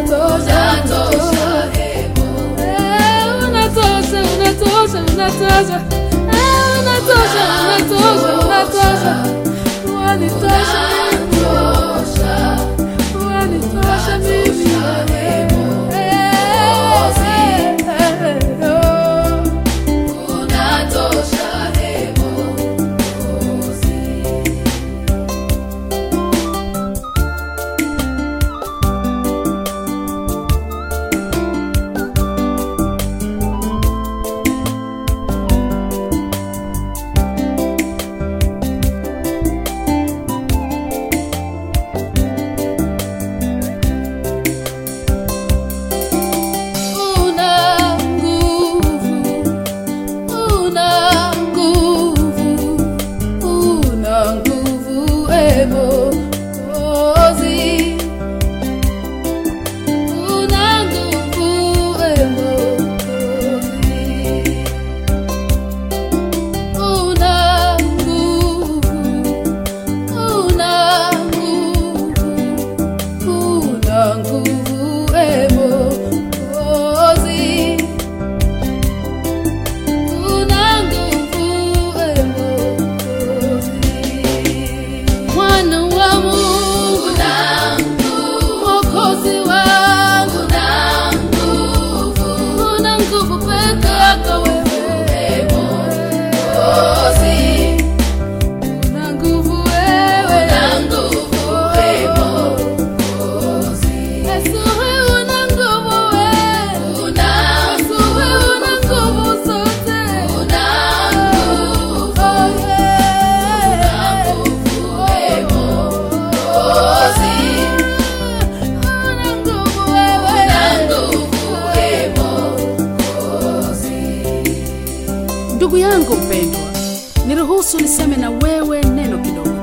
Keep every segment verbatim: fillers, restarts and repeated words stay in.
Ndugu yangu mpendwa, niruhusu niseme na wewe neno kidogo.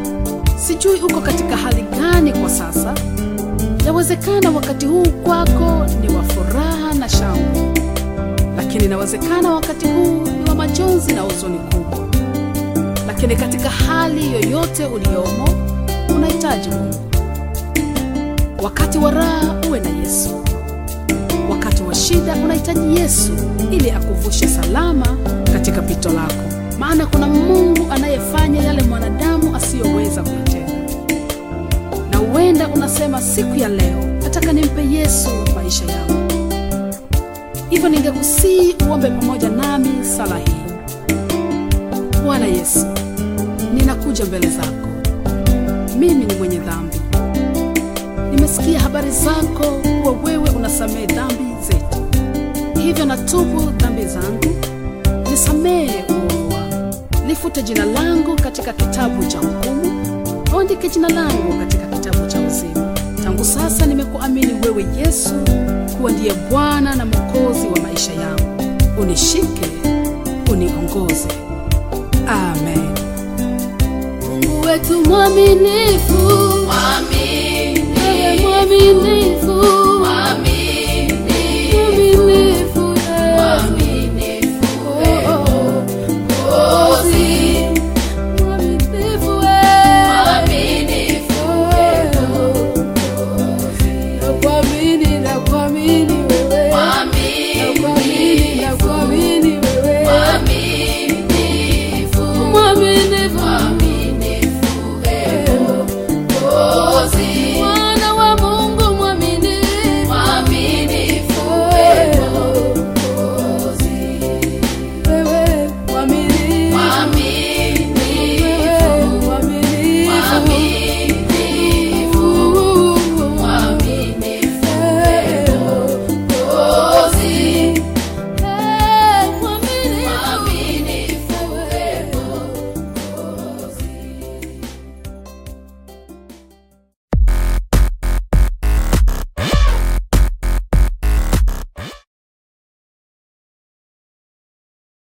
Sijui uko katika hali gani kwa sasa. Yawezekana wakati huu kwako ni wa furaha na shangwe, lakini inawezekana wakati huu ni wa majonzi na huzuni kubwa. Lakini katika hali yoyote uliomo, unahitaji Mungu. Wakati wa raha uwe na Yesu. Wakati wa shida unahitaji Yesu ili akuvushe salama katika pito lako. Maana kuna Mungu anayefanya yale mwanadamu asiyoweza kuyatenda. Na huenda unasema siku ya leo nataka nimpe Yesu maisha yangu. Hivyo ningekusihi uombe pamoja nami sala hii. Bwana Yesu, ninakuja mbele zako. Mimi ni mwenye dhambi. Nimesikia habari zako kuwa wewe unasamehe dhambi zetu. Hivyo natubu dhambi zangu. Nisamehe uovu wangu. Lifute jina langu katika kitabu cha hukumu. Andike jina langu katika kitabu cha uzima. Tangu sasa nimekuamini wewe Yesu kuwa ndiye Bwana na Mwokozi wa maisha yangu. Unishike, uniongoze. Amen. Mungu wetu mwaminifu, mwaminifu.